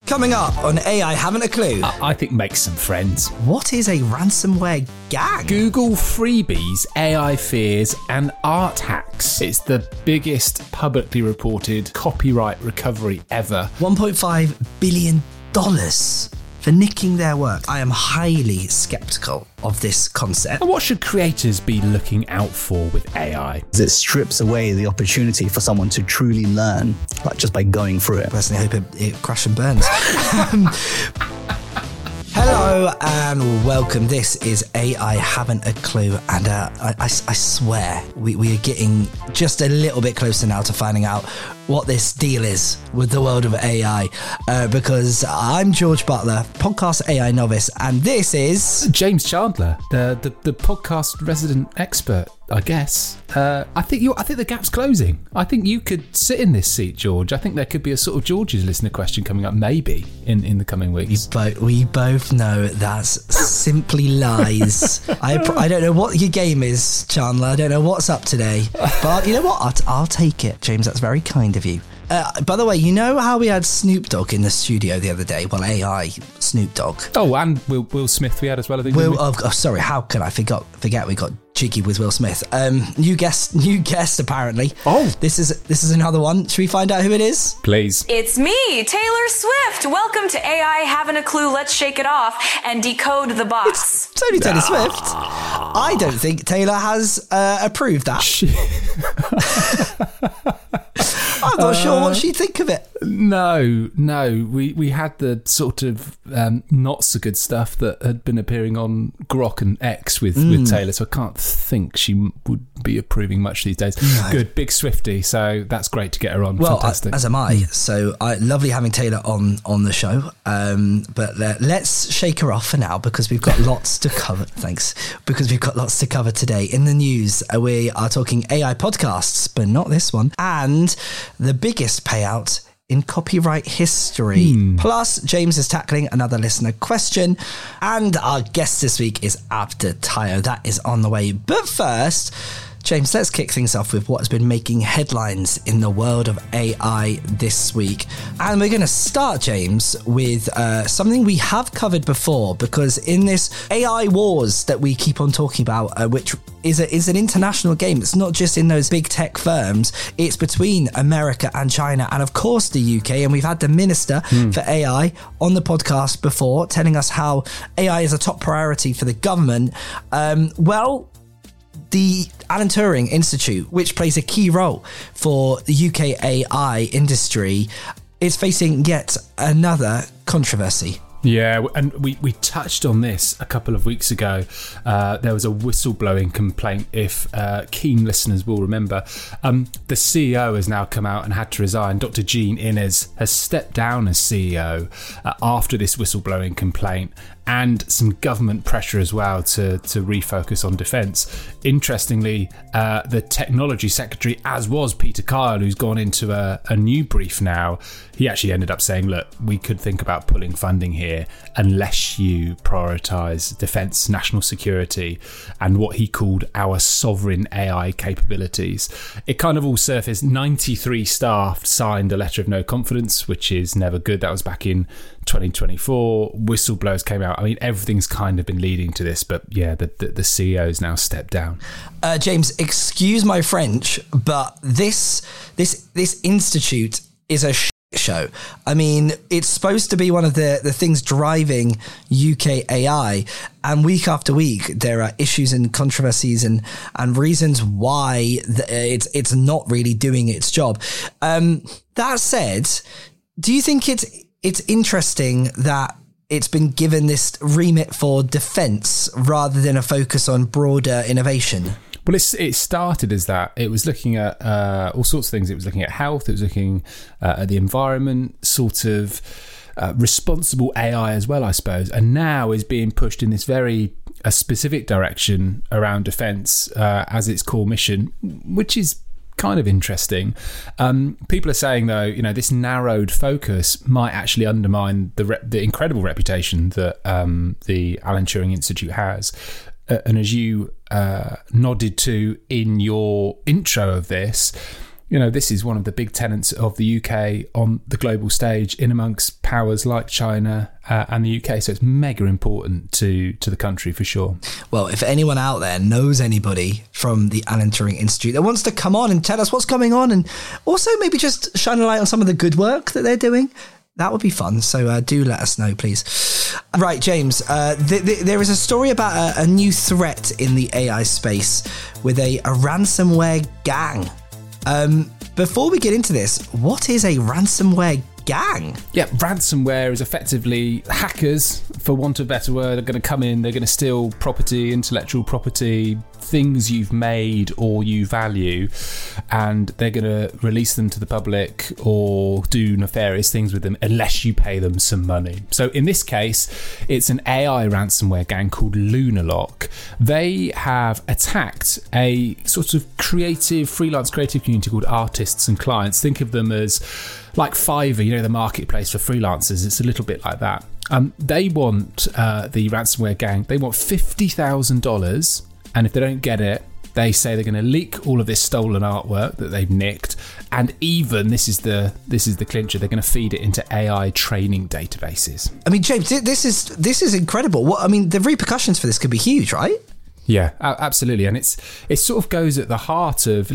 Coming up on AI Haven't a Clue. I think make some friends. What is a ransomware gang? Google freebies, AI fears, and art hacks. It's the biggest publicly reported copyright recovery ever. $1.5 billion for nicking their work. I am highly sceptical of this concept. And what should creators be looking out for with AI? It strips away the opportunity for someone to truly learn, like just by going through it. Personally, I hope it crashes and burns. Hello and welcome. This is AI Haven't a Clue, and I swear we are getting just a little bit closer now to finding out what this deal is with the world of AI, because I'm George Butler, podcast AI novice, and this is James Chandler, the podcast resident expert, I guess. I think the gap's closing. I think you could sit in this seat, George. I think there could be a sort of George's listener question coming up, maybe in the coming weeks. We both know that's simply lies. I don't know what your game is, Chandler. I don't know what's up today, but you know what? I'll take it, James. That's very kind of you. By the way, you know how we had Snoop Dogg in the studio the other day? Well, AI Snoop Dogg. Oh, and Will Smith we had as well, I think. Sorry, how could I forget we got cheeky with Will Smith. New guest apparently. Oh, this is another one. Should we find out who it is? Please. It's me, Taylor Swift. Welcome to AI Haven't a Clue. Let's shake it off and decode the box. It's only Taylor Swift. I don't think Taylor has approved that. I'm not sure what she'd think of it. No. We had the sort of not so good stuff that had been appearing on Grok and X with Taylor, so I can't think she would be approving much these days. No. Good, big Swiftie, so that's great to get her on. Well, fantastic. As am I. So lovely having Taylor on the show. But let's shake her off for now because we've got lots to cover. Thanks. Because we've got lots to cover today. In the news, we are talking AI podcasts, but not this one. And the biggest payout in copyright history. Plus, James is tackling another listener question. And our guest this week is Abder Tayo. That is on the way. But first, James, let's kick things off with what's been making headlines in the world of AI this week. And we're going to start, James, with something we have covered before, because in this AI wars that we keep on talking about, which is an international game, it's not just in those big tech firms, it's between America and China and, of course, the UK. And we've had the Minister for AI on the podcast before telling us how AI is a top priority for the government. The Alan Turing Institute, which plays a key role for the UK AI industry, is facing yet another controversy. Yeah, and we touched on this a couple of weeks ago. There was a whistleblowing complaint, if keen listeners will remember. The CEO has now come out and had to resign. Dr. Jean Innes has stepped down as CEO after this whistleblowing complaint, and some government pressure as well to refocus on defence. Interestingly, the technology secretary, as was Peter Kyle, who's gone into a new brief now, he actually ended up saying, look, we could think about pulling funding here unless you prioritise defence, national security, and what he called our sovereign AI capabilities. It kind of all surfaced. 93 staff signed a letter of no confidence, which is never good. That was back in 2024. Whistleblowers came out. I mean, everything's kind of been leading to this, but yeah, the CEO's now stepped down. James, excuse my French, but this institute is a show. I mean, it's supposed to be one of the things driving UK AI, and week after week there are issues and controversies and reasons why it's not really doing its job. That said, do you think it's interesting that it's been given this remit for defence rather than a focus on broader innovation? Well, it started as that. It was looking at all sorts of things. It was looking at health. It was looking at the environment, sort of responsible AI as well, I suppose. And now is being pushed in this very specific direction around defence as its core mission, which is kind of interesting. People are saying, though, this narrowed focus might actually undermine the incredible reputation that the Alan Turing Institute has. And as you nodded to in your intro of this, this is one of the big tenets of the UK on the global stage in amongst powers like China and the UK. So it's mega important to the country for sure. Well, if anyone out there knows anybody from the Alan Turing Institute that wants to come on and tell us what's going on, and also maybe just shine a light on some of the good work that they're doing, that would be fun. So do let us know, please. Right, James, there is a story about a new threat in the AI space with a ransomware gang. Before we get into this, what is a ransomware gang? Yeah, ransomware is effectively hackers, for want of a better word, are going to come in, they're going to steal property, intellectual property, things you've made or you value, and they're going to release them to the public or do nefarious things with them unless you pay them some money. So in this case, it's an AI ransomware gang called Lunalock. They have attacked a sort of freelance creative community called artists and clients. Think of them as like Fiverr, the marketplace for freelancers. It's a little bit like that. They want, the ransomware gang, they want $50,000, and if they don't get it, they say they're going to leak all of this stolen artwork that they've nicked, and even, this is the clincher, they're going to feed it into AI training databases. I mean, James, this is incredible. The repercussions for this could be huge, right? Yeah, absolutely. And it sort of goes at the heart of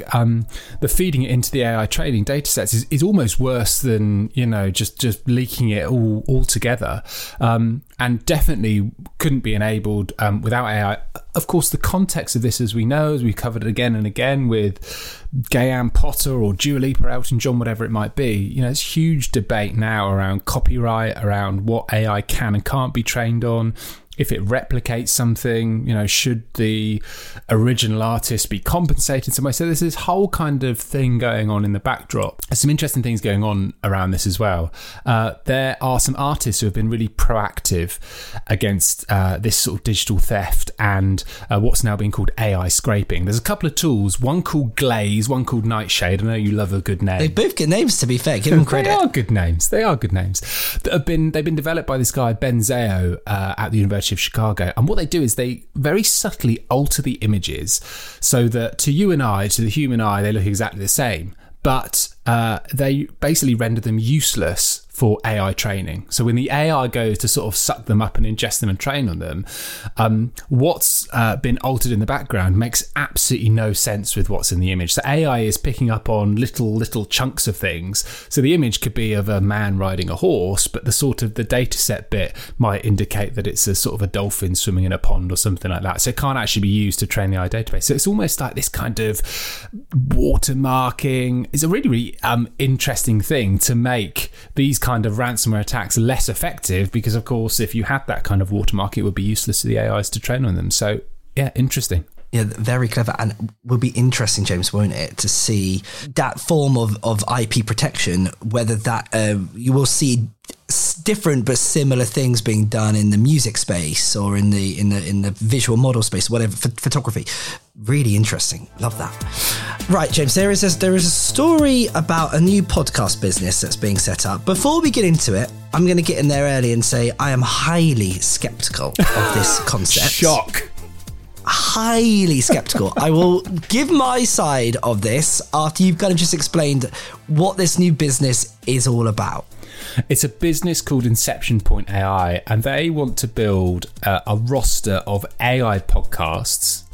the feeding it into the AI training data sets is almost worse than, just leaking it all together. And definitely couldn't be enabled without AI. Of course, the context of this, as we know, as we've covered it again and again with Gayan Potter or Dua Lipa, Elton John, whatever it might be, it's huge debate now around copyright, around what AI can and can't be trained on. If it replicates something, should the original artist be compensated some way? So there's this whole kind of thing going on in the backdrop. There's some interesting things going on around this as well. There are some artists who have been really proactive against this sort of digital theft and what's now being called AI scraping. There's a couple of tools, one called Glaze, one called Nightshade. I know you love a good name. They both good names, to be fair. Give them credit. They are good names. They've been developed by this guy, Ben Zao, at the University of Chicago, and what they do is they very subtly alter the images so that to you and I, to the human eye, they look exactly the same, but they basically render them useless for AI training. So when the AI goes to sort of suck them up and ingest them and train on them, what's been altered in the background makes absolutely no sense with what's in the image. So AI is picking up on little chunks of things. So the image could be of a man riding a horse, but the data set bit might indicate that it's a sort of a dolphin swimming in a pond or something like that. So it can't actually be used to train the AI database. So it's almost like this kind of watermarking. It's a really, really interesting thing to make these kind of ransomware attacks less effective, because of course if you had that kind of watermark, it would be useless to the AIs to train on them. So yeah, interesting. Yeah, very clever, and will be interesting, James, won't it, to see that form of IP protection, whether that you will see different but similar things being done in the music space or in the visual model space, whatever, photography. Really interesting. Love that. Right, James, there is a story about a new podcast business that's being set up. Before we get into it, I'm going to get in there early and say I am highly skeptical of this concept. Shock. Highly skeptical. I will give my side of this after you've kind of just explained what this new business is all about. It's a business called Inception Point AI, and they want to build a roster of AI podcasts,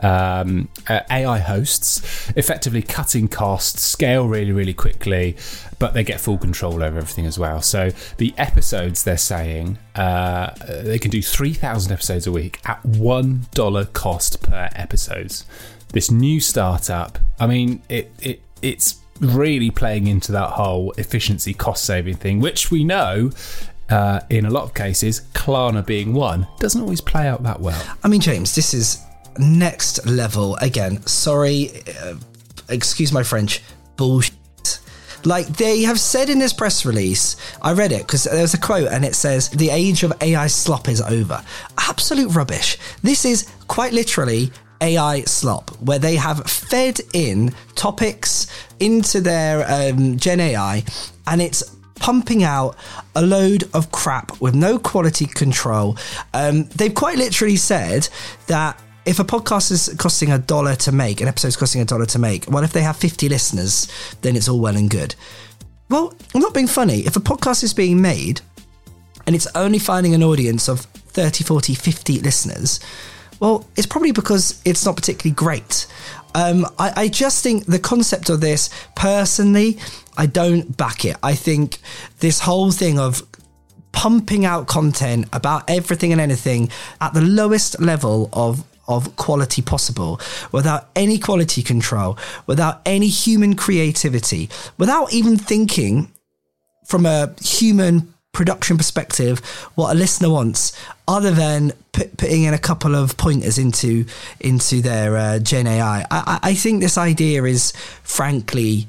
AI hosts, effectively cutting costs, scale really, really quickly, but they get full control over everything as well. So the episodes, they're saying, they can do 3,000 episodes a week at $1 cost per episodes. This new startup, I mean, it's really playing into that whole efficiency cost saving thing, which we know in a lot of cases, Klarna being one, doesn't always play out that well. I mean, James, this is next level. Again, sorry, excuse my French, bullshit. Like they have said in this press release, I read it because there's a quote and it says, the age of AI slop is over. Absolute rubbish. This is quite literally AI slop, where they have fed in topics into their Gen AI, and it's pumping out a load of crap with no quality control. They've quite literally said that if a podcast is costing $1 to make, an episode's costing $1 to make, well, if they have 50 listeners, then it's all well and good. Well, I'm not being funny. If a podcast is being made and it's only finding an audience of 30, 40, 50 listeners, well, it's probably because it's not particularly great. I just think the concept of this, personally, I don't back it. I think this whole thing of pumping out content about everything and anything at the lowest level of quality possible, without any quality control, without any human creativity, without even thinking from a human production perspective what a listener wants, other than putting in a couple of pointers into their Gen AI. I think this idea is, frankly,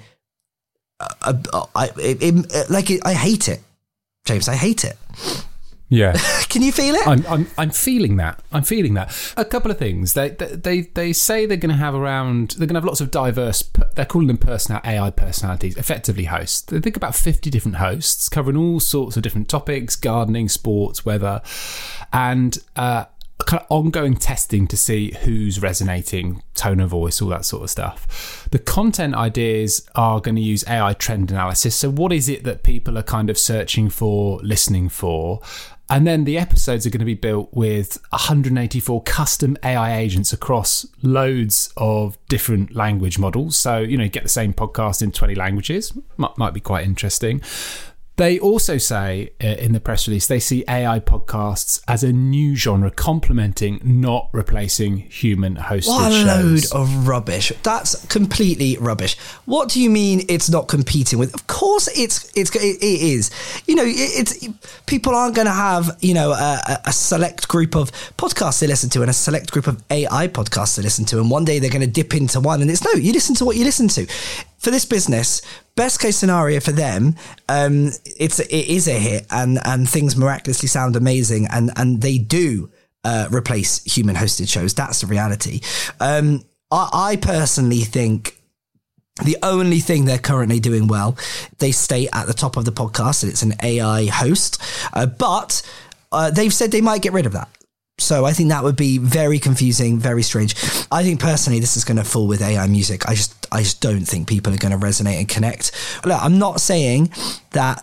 I hate it, James. I hate it. Yeah. Can you feel it? I'm feeling that. A couple of things. They say they're going to have lots of diverse, they're calling them AI personalities, effectively hosts. They think about 50 different hosts covering all sorts of different topics, gardening, sports, weather, and kind of ongoing testing to see who's resonating, tone of voice, all that sort of stuff. The content ideas are going to use AI trend analysis. So what is it that people are kind of searching for, listening for? And then the episodes are going to be built with 184 custom AI agents across loads of different language models. So, you get the same podcast in 20 languages. Might be quite interesting. They also say in the press release, they see AI podcasts as a new genre, complementing, not replacing human hosted shows. What a load of rubbish. That's completely rubbish. What do you mean it's not competing with? Of course it is. People aren't going to have, a select group of podcasts they listen to and a select group of AI podcasts they listen to. And one day they're going to dip into one, and you listen to what you listen to. For this business, best case scenario for them, it is a hit, and things miraculously sound amazing, and they do replace human hosted shows. That's the reality. I personally think the only thing they're currently doing well, they stay at the top of the podcast, and it's an AI host, but they've said they might get rid of that. So I think that would be very confusing, very strange. I think personally this is going to fall with AI music. I just don't think people are going to resonate and connect. Look, I'm not saying that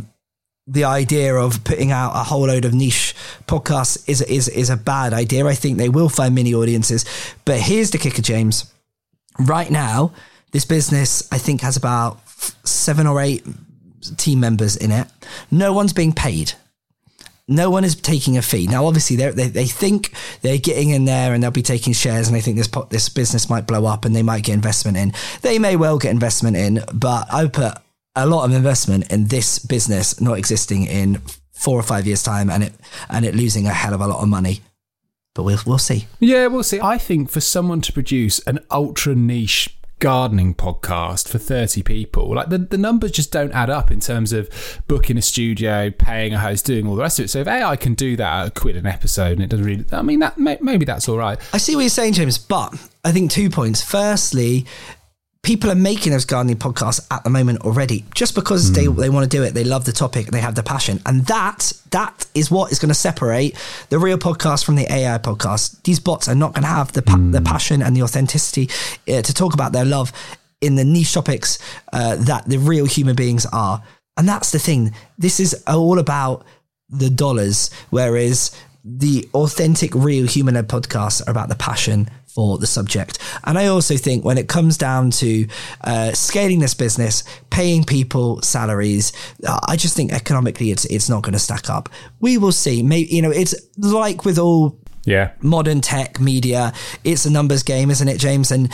the idea of putting out a whole load of niche podcasts is a bad idea. I think they will find mini audiences. But here's the kicker, James. Right now, this business, I think, has about 7 or 8 team members in it. No one's being paid. No one is taking a fee. Now, obviously, they think they're getting in there and they'll be taking shares, and they think this business might blow up and they might get investment in. They may well get investment in, but I put a lot of investment in this business not existing in 4 or 5 years' time, and it losing a hell of a lot of money. But we'll see. Yeah, we'll see. I think for someone to produce an ultra niche gardening podcast for 30 people, like the numbers just don't add up in terms of booking a studio, paying a host, doing all the rest of it. So if AI can do that at $1 an episode, and it doesn't really, I mean, that maybe that's all right. I see what you're saying, James, but I think 2 points. Firstly, people are making those gardening podcasts at the moment already, just because they want to do it. They love the topic, they have the passion, and that is what is going to separate the real podcast from the AI podcast. These bots are not going to have the passion and the authenticity to talk about their love in the niche topics that the real human beings are. And that's the thing. This is all about the dollars, whereas the authentic, real human-led podcasts are about the passion for the subject. And I also think when it comes down to scaling this business, paying people salaries, I just think economically it's not going to stack up. We will see. Maybe, it's like with all modern tech media, it's a numbers game, isn't it, James? And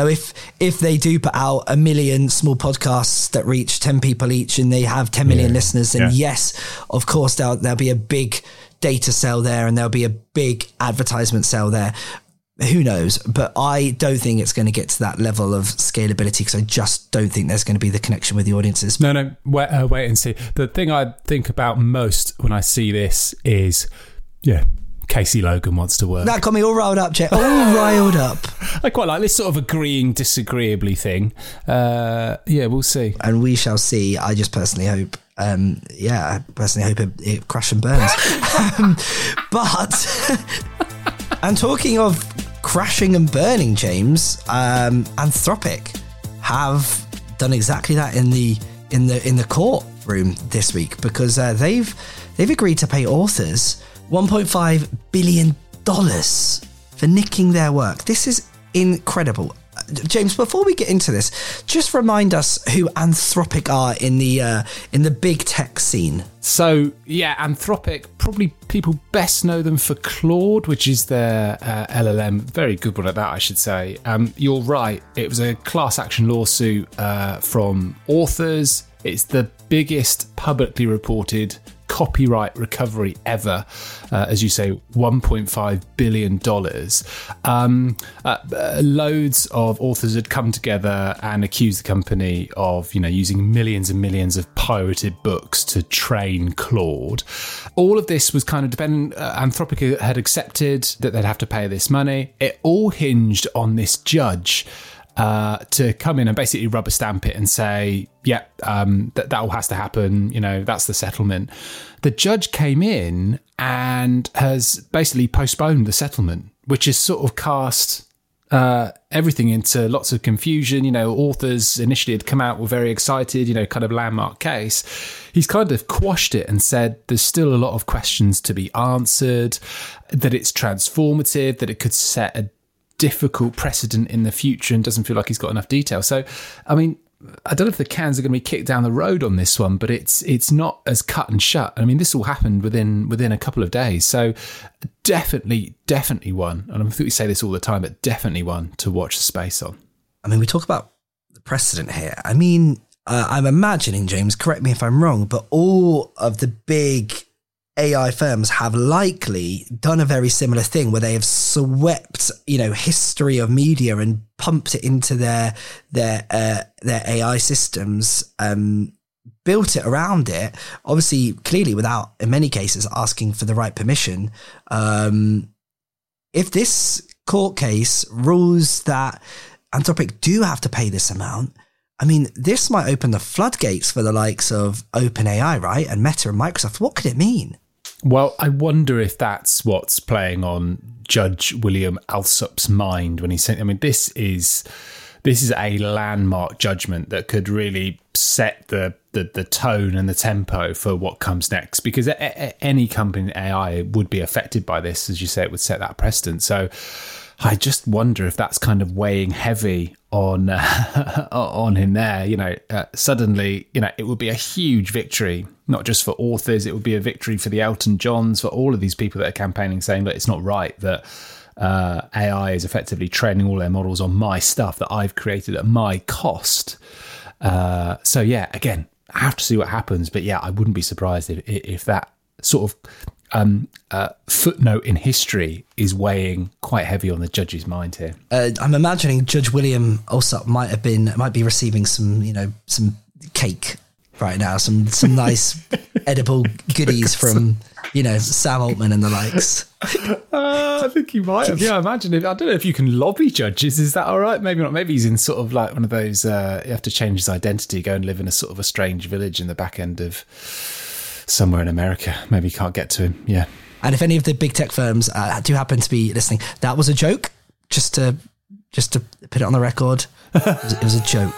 if they do put out 1 million small podcasts that reach 10 people each, and they have 10 million listeners, then yes, of course there'll be a big data sell there, and there'll be a big advertisement sell there. Who knows? But I don't think it's going to get to that level of scalability, because I just don't think there's going to be the connection with the audiences. No, wait and see. The thing I think about most when I see this is, Casey Logan wants to work. That got me all riled up, Jet. All riled up. I quite like this sort of agreeing disagreeably thing. We'll see. And we shall see. I just personally hope it crash and burns. But and talking of crashing and burning, James, Anthropic have done exactly that in the courtroom this week, because they've agreed to pay authors $1.5 billion for nicking their work. This is incredible. James, before we get into this, just remind us who Anthropic are in the big tech scene. So, yeah, Anthropic, probably people best know them for Claude, which is their LLM. Very good one at that, I should say. You're right. It was a class action lawsuit from authors. It's the biggest publicly reported copyright recovery ever, as you say, $1.5 billion. Loads of authors had come together and accused the company of, using millions and millions of pirated books to train Claude. All of this was kind of dependent. Anthropic had accepted that they'd have to pay this money. It all hinged on this judge to come in and basically rubber stamp it and say, that all has to happen, that's the settlement. The judge came in and has basically postponed the settlement, which has sort of cast everything into lots of confusion. Authors initially had come out, were very excited, kind of landmark case. He's kind of quashed it and said there's still a lot of questions to be answered, that it's transformative, that it could set a difficult precedent in the future, and doesn't feel like he's got enough detail. So, I mean, I don't know if the cans are going to be kicked down the road on this one, but it's not as cut and shut. I mean, this all happened within a couple of days. So definitely one. And I think we say this all the time, but definitely one to watch the space on. I mean, we talk about the precedent here. I mean, I'm imagining, James, correct me if I'm wrong, but all of the big AI firms have likely done a very similar thing where they have swept, history of media and pumped it into their AI systems, built it around it, obviously, clearly without, in many cases, asking for the right permission. If this court case rules that Anthropic do have to pay this amount, I mean, this might open the floodgates for the likes of OpenAI, right? And Meta and Microsoft. What could it mean? Well, I wonder if that's what's playing on Judge William Alsop's mind when he's saying, I mean, this is a landmark judgment that could really set the tone and the tempo for what comes next, because any company in AI would be affected by this. As you say, it would set that precedent. So I just wonder if that's kind of weighing heavy on him there. Suddenly, it would be a huge victory, not just for authors. It would be a victory for the Elton Johns, for all of these people that are campaigning, saying that it's not right that AI is effectively training all their models on my stuff that I've created at my cost. So yeah, again, I have to see what happens. But yeah, I wouldn't be surprised if that sort of footnote in history is weighing quite heavy on the judge's mind here. I'm imagining Judge William Alsop might be receiving some cake right now, some nice edible goodies from Sam Altman and the likes. I think he might have. Yeah, imagine if, I don't know if you can lobby judges. Is that all right? Maybe not. Maybe he's in sort of like one of those. You have to change his identity, go and live in a sort of a strange village in the back end of somewhere in America. Maybe you can't get to him. Yeah. And if any of the big tech firms do happen to be listening, that was a joke. Just to put it on the record, it was a joke.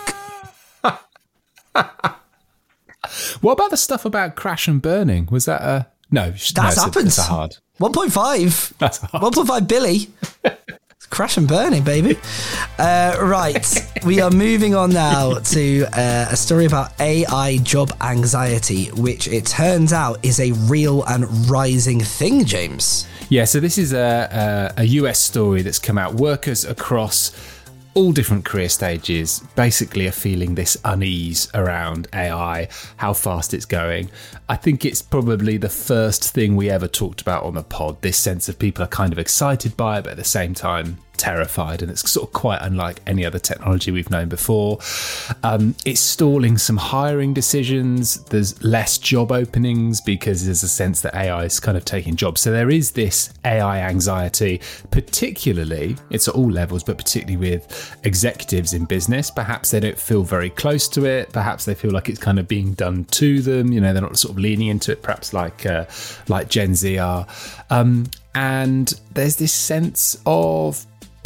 What about the stuff about crash and burning? Was that a no? That's happened. That's a hard 1.5. That's hard. 1.5 Billy. Crash and burning, baby. Right, we are moving on now to a story about AI job anxiety, which it turns out is a real and rising thing, James. Yeah, so this is a US story that's come out. Workers across all different career stages basically are feeling this unease around AI, how fast it's going. I think it's probably the first thing we ever talked about on the pod, this sense of people are kind of excited by it, but at the same time terrified, and it's sort of quite unlike any other technology we've known before. It's stalling some hiring decisions. There's less job openings because there's a sense that AI is kind of taking jobs. So there is this AI anxiety, particularly, it's at all levels, but particularly with executives in business. Perhaps they don't feel very close to it. Perhaps they feel like it's kind of being done to them. They're not sort of leaning into it, perhaps like Gen Z are. And there's this sense of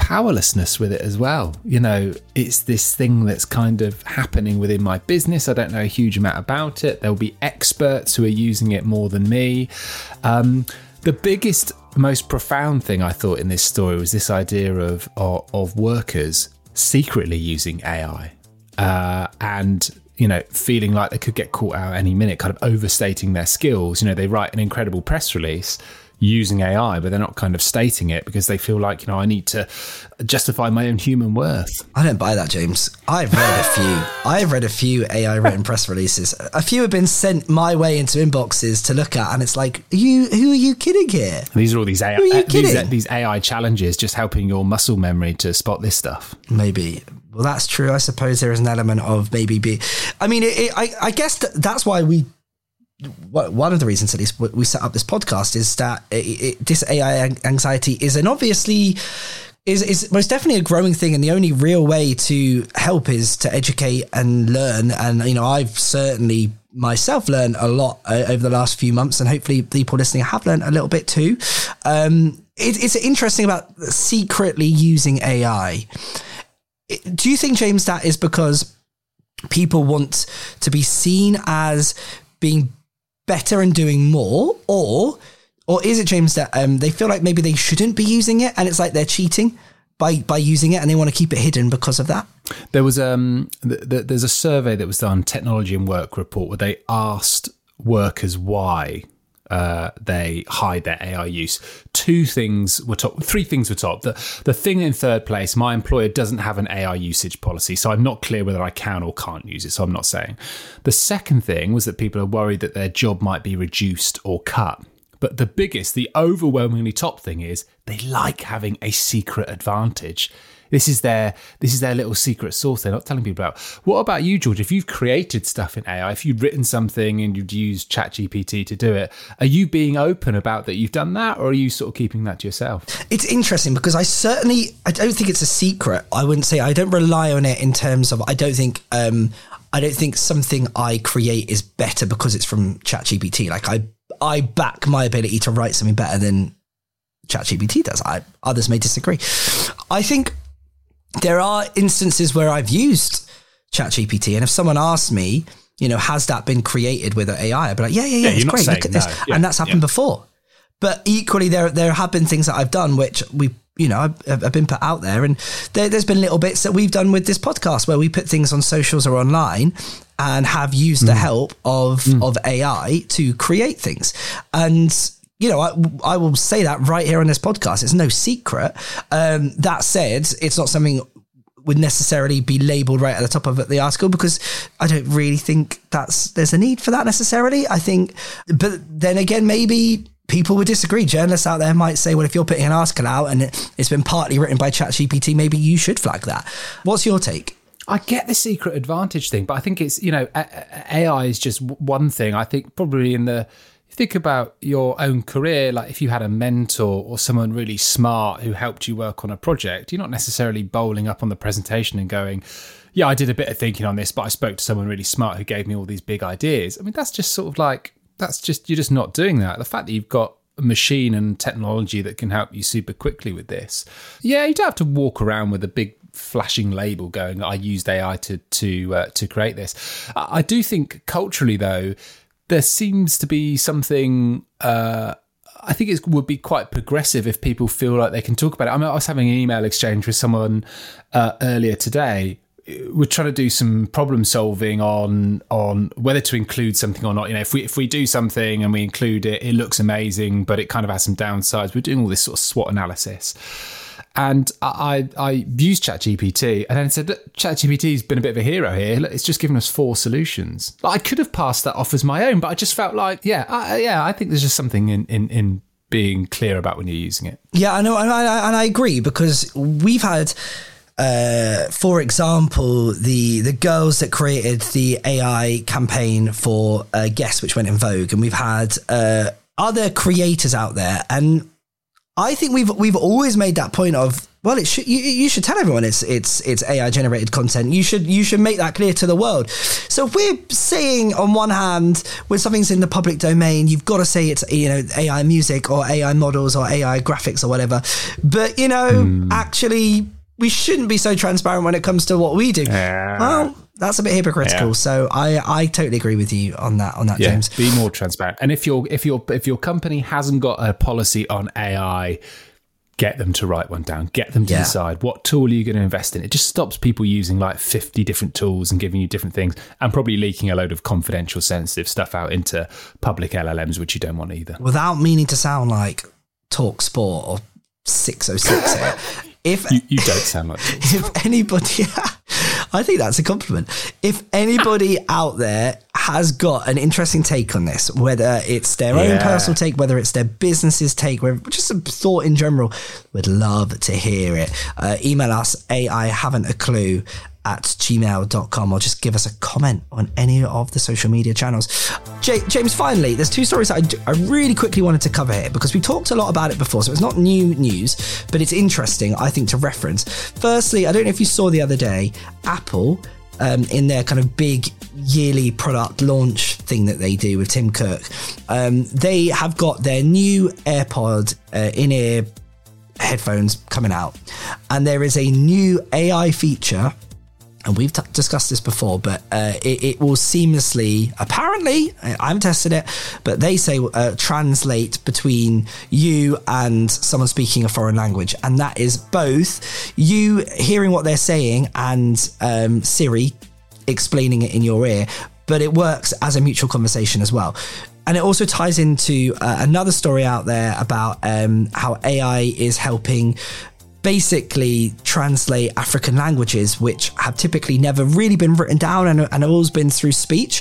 powerlessness with it as well. You know, it's this thing that's kind of happening within my business. I don't know a huge amount about it. There'll be experts who are using it more than me. The biggest, most profound thing I thought in this story was this idea of workers secretly using AI and, you know, feeling like they could get caught out any minute, kind of overstating their skills. You know, they write an incredible press release using AI, but they're not kind of stating it because they feel like, you know, I need to justify my own human worth. I don't buy that, James. I've read a few AI written press releases. A few have been sent my way into inboxes to look at, and it's like, who are you kidding here? These are all these AI, these AI challenges, just helping your muscle memory to spot this stuff. Maybe. Well, that's true. I suppose there is an element of maybe I mean, I guess that's why one of the reasons at least we set up this podcast is that this AI anxiety is is most definitely a growing thing, and the only real way to help is to educate and learn. And, you know, I've certainly myself learned a lot over the last few months, and hopefully people listening have learned a little bit too. It's interesting about secretly using AI. Do you think, James, that is because people want to be seen as being better and doing more, or is it, James, that they feel like maybe they shouldn't be using it, and it's like they're cheating by using it, and they want to keep it hidden because of that? There was there's a survey that was done, Technology and Work report, where they asked workers why they hide their AI use. Three things were top. The thing in third place, my employer doesn't have an AI usage policy, so I'm not clear whether I can or can't use it, so I'm not saying. The second thing was that people are worried that their job might be reduced or cut. But the overwhelmingly top thing is they like having a secret advantage. This is their little secret sauce they're not telling people about. What about you, George? If you've created stuff in AI, if you've written something and you've used ChatGPT to do it, are you being open about that you've done that, or are you sort of keeping that to yourself? It's interesting because I don't think it's a secret. I wouldn't say I don't rely on it in terms of I don't think something I create is better because it's from ChatGPT. Like I back my ability to write something better than ChatGPT does. Others may disagree. I think there are instances where I've used ChatGPT, and if someone asks me, you know, has that been created with AI? I'd be like, yeah, it's great. Look at this. Yeah, and that's happened before. But equally, there have been things that I've done which have been put out there, and there's been little bits that we've done with this podcast where we put things on socials or online and have used the help of AI to create things. And, you know, I will say that right here on this podcast. It's no secret. That said, it's not something would necessarily be labeled right at the top of the article because I don't really think there's a need for that necessarily. I think, but then again, maybe people would disagree. Journalists out there might say, well, if you're putting an article out and it's been partly written by ChatGPT, maybe you should flag that. What's your take? I get the secret advantage thing, but I think it's, you know, AI is just one thing. I think probably think about your own career, like if you had a mentor or someone really smart who helped you work on a project, you're not necessarily bowling up on the presentation and going, yeah, I did a bit of thinking on this, but I spoke to someone really smart who gave me all these big ideas. I mean, that's just sort of like, you're just not doing that. The fact that you've got a machine and technology that can help you super quickly with this. Yeah, you don't have to walk around with a big flashing label going, I used AI to create this. I do think culturally, though, there seems to be something, I think it would be quite progressive if people feel like they can talk about it. I mean, I was having an email exchange with someone earlier today. We're trying to do some problem solving on whether to include something or not. You know, if we do something and we include it, it looks amazing, but it kind of has some downsides. We're doing all this sort of SWOT analysis. And I used ChatGPT and then said, look, ChatGPT's been a bit of a hero here. Look, it's just given us 4 solutions. I could have passed that off as my own, but I just felt like, I think there's just something in being clear about when you're using it. Yeah, I know, and I agree, because we've had, for example, the girls that created the AI campaign for Guess, which went in Vogue, and we've had other creators out there, and I think we've always made that point of, well, you should tell everyone it's AI generated content. You should make that clear to the world. So if we're saying on one hand, when something's in the public domain, you've got to say it's, you know, AI music or AI models or AI graphics or whatever. But, you know, actually, we shouldn't be so transparent when it comes to what we do. Well, that's a bit hypocritical. Yeah. So I totally agree with you on that, James. Be more transparent. And if your company hasn't got a policy on AI, get them to write one down. Get them to decide what tool are you going to invest in. It just stops people using like 50 different tools and giving you different things, and probably leaking a load of confidential, sensitive stuff out into public LLMs, which you don't want either. Without meaning to sound like Talk Sport or 606 here. If you don't sound like Talk Sport. If anybody... I think that's a compliment. If anybody out there has got an interesting take on this, whether it's their own personal take, whether it's their business's take, just a thought in general, we'd love to hear it. Email us, aihaven'taclue@gmail.com, or just give us a comment on any of the social media channels. James, finally, there's two stories that I really quickly wanted to cover here, because we talked a lot about it before, so it's not new news, but it's interesting, I think, to reference. Firstly, I don't know if you saw the other day, Apple, in their kind of big yearly product launch thing that they do with Tim Cook, they have got their new AirPod in-ear headphones coming out, and there is a new AI feature, and we've discussed this before, but it will seamlessly, apparently, I haven't tested it, but they say translate between you and someone speaking a foreign language. And that is both you hearing what they're saying and Siri explaining it in your ear, but it works as a mutual conversation as well. And it also ties into another story out there about how AI is helping basically translate African languages, which have typically never really been written down and have always been through speech.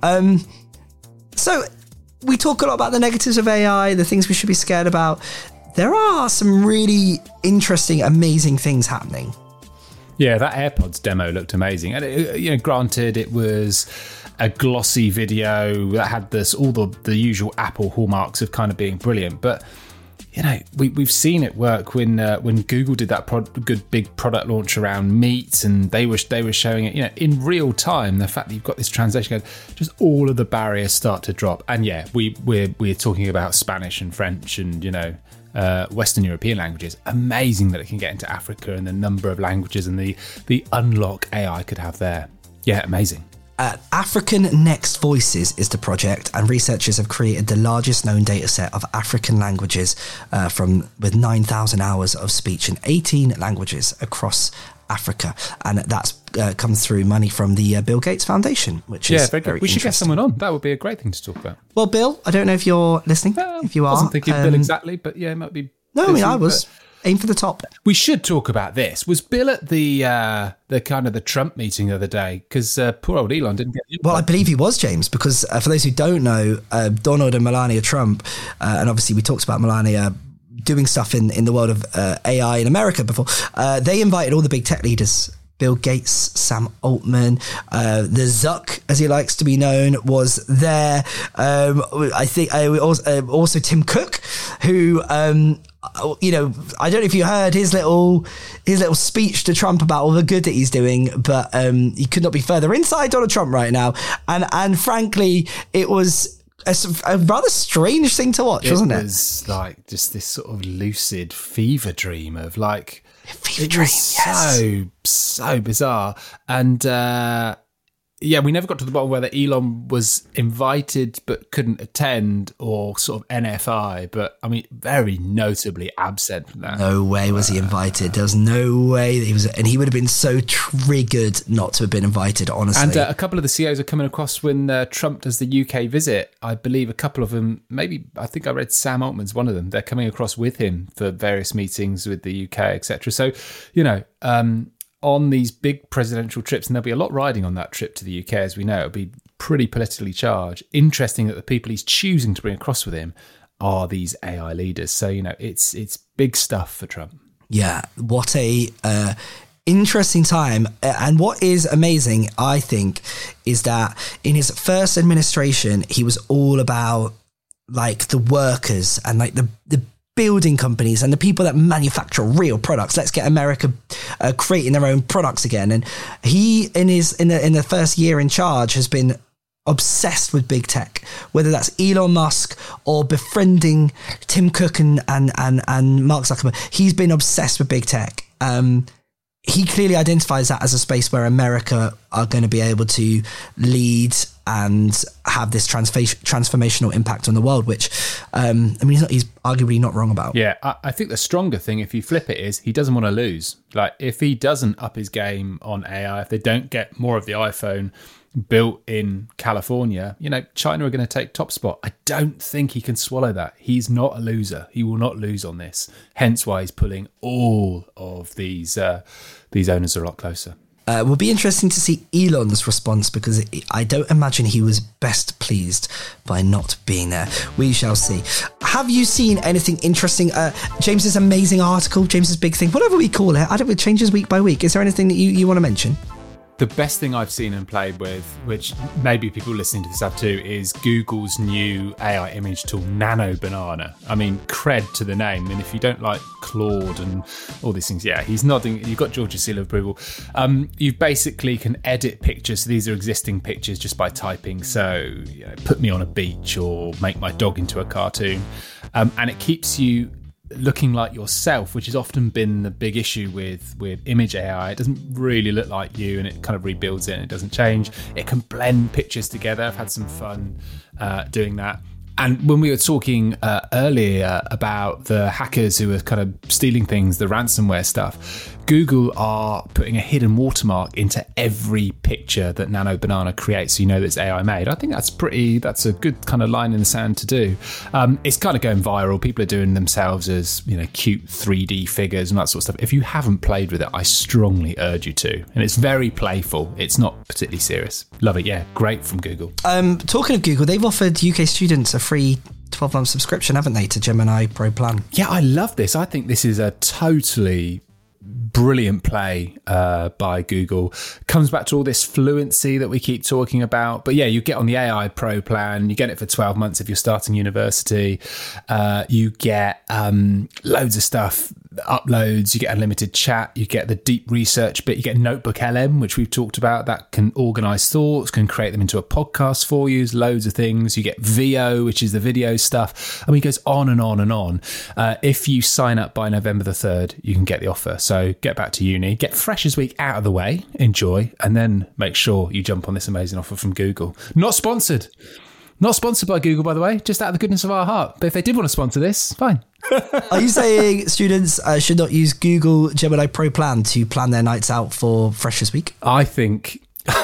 So we talk a lot about the negatives of AI, the things we should be scared about. There are some really interesting, amazing things happening. Yeah, that AirPods demo looked amazing. And, granted, it was a glossy video that had all the usual Apple hallmarks of kind of being brilliant, but we've seen it work when Google did that good big product launch around meat, and they were showing it, in real time. The fact that you've got this translation going, just all of the barriers start to drop. And we're talking about Spanish and French and Western European languages. Amazing that it can get into Africa and the number of languages and the unlock AI could have there. Yeah, amazing. African Next Voices is the project, and researchers have created the largest known data set of African languages with 9,000 hours of speech in 18 languages across Africa, and that's come through money from the Bill Gates Foundation, which is very good. We should get someone on. That would be a great thing to talk about. Well, Bill, I don't know if you're listening. If you are, I wasn't thinking Bill exactly, but it might be. No, busy, I was. Aim for the top. We should talk about this. Was Bill at the kind of the Trump meeting the other day? Because poor old Elon didn't get it. Well, I believe he was, James, because for those who don't know, Donald and Melania Trump, and obviously we talked about Melania doing stuff in the world of AI in America before, they invited all the big tech leaders. Bill Gates, Sam Altman, the Zuck, as he likes to be known, was there. I think also Tim Cook, who... I don't know if you heard his little speech to Trump about all the good that he's doing, but he could not be further inside Donald Trump right now. And frankly, it was a rather strange thing to watch, wasn't it? It was like just this sort of lucid fever dream of like... Fever dream, yes. So bizarre. And... we never got to the bottom whether Elon was invited but couldn't attend, or sort of NFI, but I mean, very notably absent from that. No way was he invited. There was no way that he was, and he would have been so triggered not to have been invited, honestly. And a couple of the CEOs are coming across when Trump does the UK visit. I believe a couple of them, maybe, I think I read Sam Altman's one of them. They're coming across with him for various meetings with the UK, etc. So, on these big presidential trips, and there'll be a lot riding on that trip to the UK, as we know. It'll be pretty politically charged. Interesting that the people he's choosing to bring across with him are these AI leaders. So, it's big stuff for Trump. Yeah, what a interesting time. And what is amazing, I think, is that in his first administration, he was all about like the workers and like the building companies and the people that manufacture real products. Let's get America creating their own products again. And he, in the first year in charge, has been obsessed with big tech, whether that's Elon Musk or befriending Tim Cook and Mark Zuckerberg. He's been obsessed with big tech. He clearly identifies that as a space where America are going to be able to lead and have this transformational impact on the world, which, he's arguably not wrong about. Yeah, I think the stronger thing, if you flip it, is he doesn't want to lose. Like, if he doesn't up his game on AI, if they don't get more of the iPhone built in California, China are going to take top spot. I don't think he can swallow that. He's not a loser. He will not lose on this. Hence why he's pulling all of these owners a lot closer. It will be interesting to see Elon's response, because I don't imagine he was best pleased by not being there. We shall see. Have you seen anything interesting? James's amazing article, James's big thing, whatever we call it. I don't know, it changes week by week. Is there anything that you want to mention? The best thing I've seen and played with, which maybe people listening to this have too, is Google's new AI image tool, Nano Banana. I mean, cred to the name. And if you don't like Claude and all these things, yeah, he's nodding. You've got George's seal of approval. You basically can edit pictures. So these are existing pictures just by typing. So, put me on a beach or make my dog into a cartoon. And it keeps you looking like yourself, which has often been the big issue with image AI. It doesn't really look like you, and it kind of rebuilds it and it doesn't change. It can blend pictures together. I've had some fun doing that. And when we were talking earlier about the hackers who are kind of stealing things, the ransomware stuff, Google are putting a hidden watermark into every picture that Nano Banana creates, so you know that it's AI made. I think that's a good kind of line in the sand to do. It's kind of going viral. People are doing themselves as, cute 3D figures and that sort of stuff. If you haven't played with it, I strongly urge you to. And it's very playful. It's not particularly serious. Love it. Yeah, great from Google. Talking of Google, they've offered UK students a free 12-month subscription, haven't they, to Gemini Pro Plan? Yeah, I love this. I think this is a totally brilliant play by Google. Comes back to all this fluency that we keep talking about. But yeah, you get on the AI Pro plan, you get it for 12 months if you're starting university. You get loads of stuff, uploads, you get unlimited chat, you get the deep research bit, you get Notebook LM, which we've talked about, that can organise thoughts, can create them into a podcast for you, loads of things. You get VO, which is the video stuff. I mean, it goes on and on and on. If you sign up by November the 3rd, you can get the offer. So get back to uni, get Freshers Week out of the way, enjoy, and then make sure you jump on this amazing offer from Google. Not sponsored by Google, by the way, just out of the goodness of our heart. But if they did want to sponsor this, fine. Are you saying students should not use Google Gemini Pro Plan to plan their nights out for Freshers Week? I think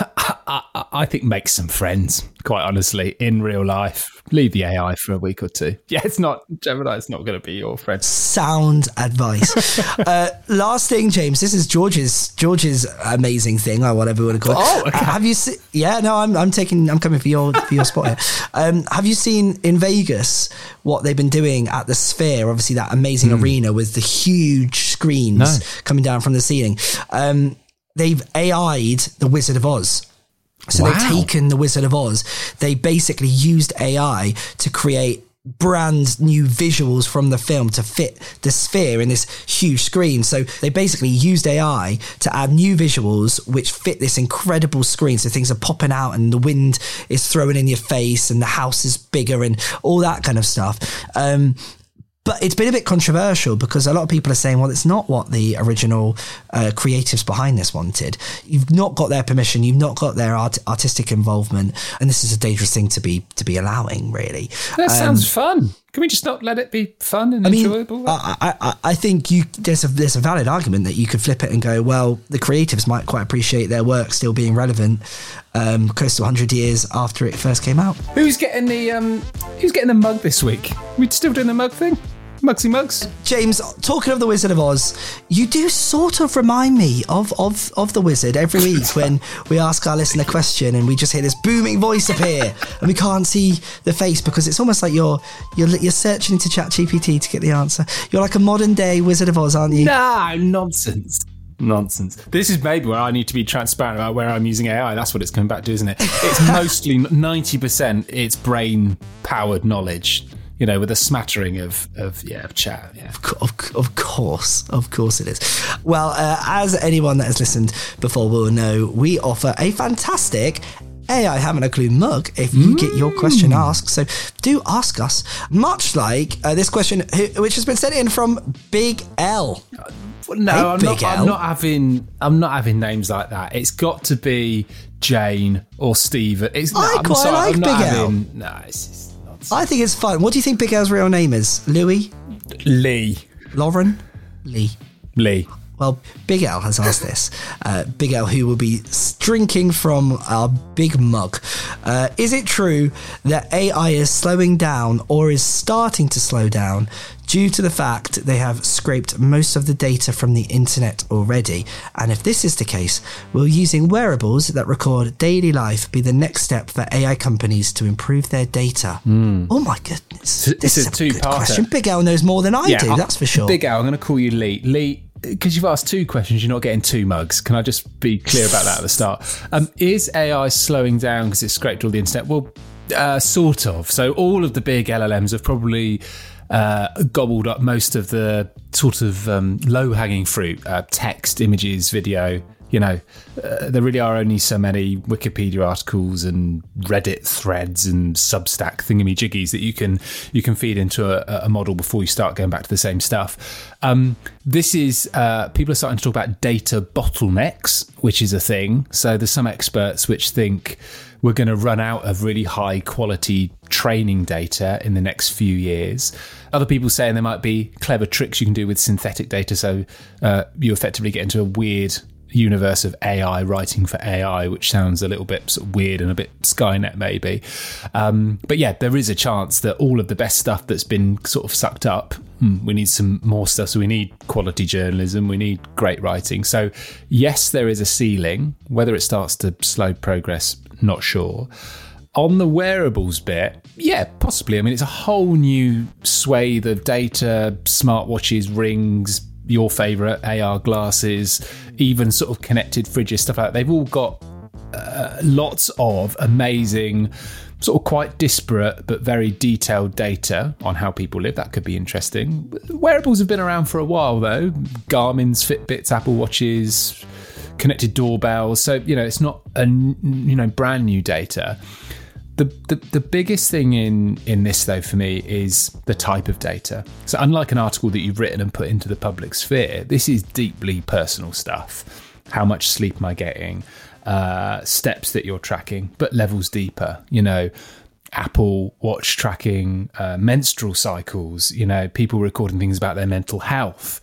make some friends, quite honestly, in real life. Leave the AI for a week or two. Yeah, Gemini's not going to be your friend. Sound advice. Last thing, James, this is George's amazing thing, or whatever you want to call it. Oh, okay. Have you seen? Yeah, no, I'm coming for your spot here. Have you seen in Vegas what they've been doing at the Sphere? Obviously, that amazing arena with the huge screens coming down from the ceiling. They've AI'd the Wizard of Oz. So they've taken the Wizard of Oz. They basically used AI to create brand new visuals from the film to fit the Sphere in this huge screen. So they basically used AI to add new visuals which fit this incredible screen. So things are popping out and the wind is throwing in your face and the house is bigger and all that kind of stuff. But it's been a bit controversial because a lot of people are saying, well, it's not what the original creatives behind this wanted. You've not got their permission. You've not got their artistic involvement. And this is a dangerous thing to be allowing, really. That sounds fun. Can we just not let it be fun and enjoyable? I think there's a valid argument that you could flip it and go, well, the creatives might quite appreciate their work still being relevant close to 100 years after it first came out. Who's getting the mug this week? We still doing the mug thing? Mugsy Mugs. James, talking of the Wizard of Oz, you do sort of remind me of the Wizard every week when we ask our listener a question and we just hear this booming voice appear and we can't see the face because it's almost like you're searching into ChatGPT to get the answer. You're like a modern day Wizard of Oz, aren't you? No, nonsense. This is maybe where I need to be transparent about where I'm using AI. That's what it's coming back to, isn't it? It's mostly 90% it's brain powered knowledge. with a smattering of chat. Yeah. Of course it is. Well, as anyone that has listened before will know, we offer a fantastic AI Having a Clue mug if you get your question asked. So do ask us, much like this question, which has been sent in from Big L. No, hey, I'm not having names like that. It's got to be Jane or Steve. I quite like Big L. No, it's just nonsense. I think it's fun. What do you think Big L's real name is? Louis? Lee. Lauren? Lee. Well, Big L has asked this. Big L, who will be drinking from our big mug. Is it true that AI is slowing down or is starting to slow down due to the fact they have scraped most of the data from the internet already? And if this is the case, will using wearables that record daily life be the next step for AI companies to improve their data? Oh my goodness. This is a two-parter. Good question. Big L knows more than I do, that's for sure. Big L, I'm going to call you Lee. Lee, because you've asked two questions, you're not getting two mugs. Can I just be clear about that at the start? Is AI slowing down because it's scraped all the internet? Well, sort of. So all of the big LLMs have probably gobbled up most of the sort of low-hanging fruit, text, images, video. There really are only so many Wikipedia articles and Reddit threads and Substack thingamajiggies that you can feed into a model before you start going back to the same stuff. This is people are starting to talk about data bottlenecks, which is a thing. So there's some experts which think we're going to run out of really high quality training data in the next few years. Other people saying there might be clever tricks you can do with synthetic data, so you effectively get into a weird universe of AI writing for AI, which sounds a little bit sort of weird and a bit Skynet maybe. But yeah, there is a chance that all of the best stuff that's been sort of sucked up, we need some more stuff. So we need quality journalism, we need great writing. So yes, there is a ceiling. Whether it starts to slow progress, not sure. On the wearables bit, yeah, possibly. I mean, it's a whole new swathe of data, smartwatches, rings, your favourite AR glasses, even sort of connected fridges, stuff like that. They've all got lots of amazing, sort of quite disparate but very detailed data on how people live. That could be interesting. Wearables have been around for a while, though. Garmin's, Fitbits, Apple Watches, connected doorbells. So, it's not brand new data. The biggest thing in this, though, for me is the type of data. So unlike an article that you've written and put into the public sphere, this is deeply personal stuff. How much sleep am I getting? Steps that you're tracking, but levels deeper. Apple Watch tracking menstrual cycles, people recording things about their mental health.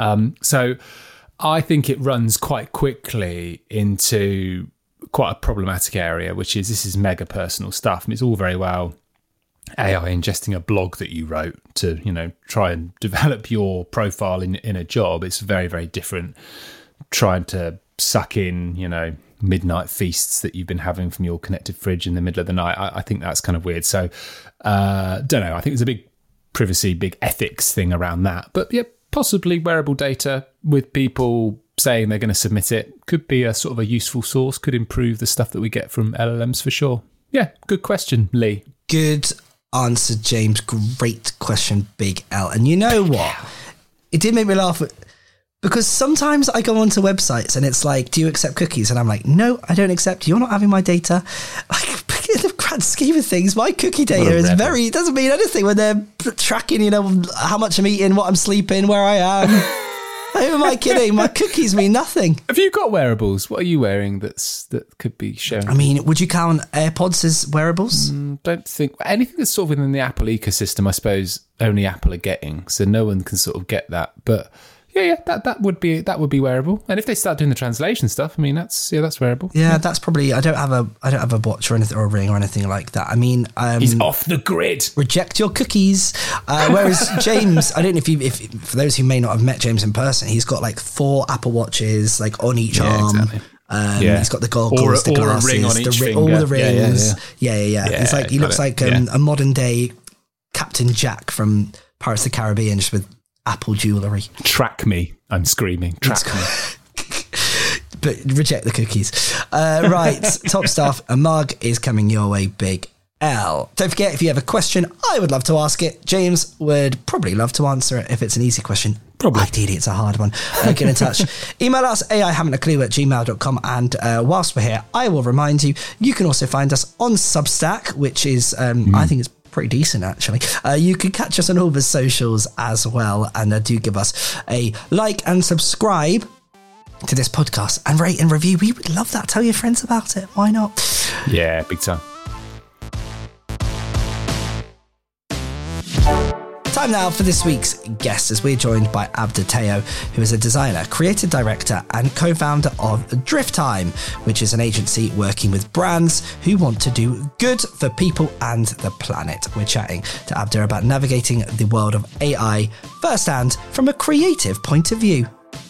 So I think it runs quite quickly into quite a problematic area, which is this is mega personal stuff. I mean, it's all very well AI ingesting a blog that you wrote to, try and develop your profile in a job. It's very, very different trying to suck in, midnight feasts that you've been having from your connected fridge in the middle of the night. I think that's kind of weird. So, don't know. I think there's a big privacy, big ethics thing around that. But yeah, possibly wearable data with people saying they're going to submit it could be a sort of a useful source, could improve the stuff that we get from LLMs for sure. Yeah, good question, Lee. Good answer, James. Great question, Big L. And you know what? It did make me laugh because sometimes I go onto websites and it's like, do you accept cookies? And I'm like, no, I don't accept. You're not having my data. Like, in the grand scheme of things, my cookie data is it doesn't mean anything when they're tracking, how much I'm eating, what I'm sleeping, where I am. Who am I kidding? My cookies mean nothing. Have you got wearables? What are you wearing that could be shown? I mean, would you count AirPods as wearables? Don't think anything that's sort of within the Apple ecosystem. I suppose only Apple are getting, so no one can sort of get that. But yeah, that would be wearable. And if they start doing the translation stuff, I mean, that's wearable. Yeah, that's probably. I don't have a watch or anything or a ring or anything like that. I mean, he's off the grid. Reject your cookies. Whereas James, I don't know if for those who may not have met James in person, he's got like 4 Apple Watches like on each arm. Exactly. He's got the goggles, the glasses, a ring on each finger. All the rings. Yeah. It's like he looks like a modern day Captain Jack from Pirates of the Caribbean, just with Apple jewellery. Track me, I'm screaming. Track me. But reject the cookies. Right, top stuff. A mug is coming your way, Big Don't forget, if you have a question, I would love to ask it. James would probably love to answer it if it's an easy question. Probably. Ideally, it's a hard one. Get in touch. Email us, aihaven'taclue@gmail.com. And whilst we're here, I will remind you, you can also find us on Substack, which is, I think it's pretty decent, actually. You can catch us on all the socials as well. And do give us a like and subscribe to this podcast and rate and review. We would love that. Tell your friends about it. Why not? Yeah, big time. Time now for this week's guest, as we're joined by Abder Teo, who is a designer, creative director and co-founder of Drifttime, which is an agency working with brands who want to do good for people and the planet. We're chatting to Abder about navigating the world of AI firsthand from a creative point of view.